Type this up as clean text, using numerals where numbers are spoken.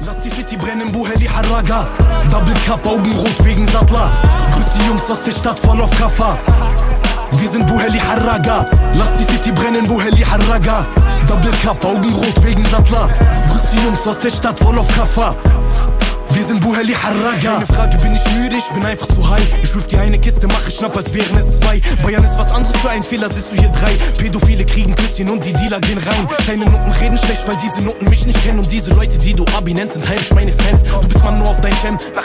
Lass die City brennen, Buheli Harraga. Double Cup, Augenrot wegen Sattler. Grüß die Jungs aus der Stadt voll auf Kaffa. Wir sind Buheli Harraga. Lass die City brennen, Buheli Harraga. Double Cup, Augenrot wegen Sattler. Grüß die Jungs aus der Stadt voll auf Kaffa. Wir sind Buheli Harraga. Keine Frage, bin ich müde, ich bin einfach zu high. Ich wirf dir eine Kiste, mache Schnapp, als wären es zwei. Bayern ist was anderes, für einen Fehler siehst du hier drei. Pädophile kriegen Küsschen und die Dealer gehen rein. Kleine Nutten reden schlecht, weil diese Nutten mich nicht kennen. Und diese Leute, die du Abi nennst, sind heimlich meine Fans. Du bist Mann nur auf dein Chem.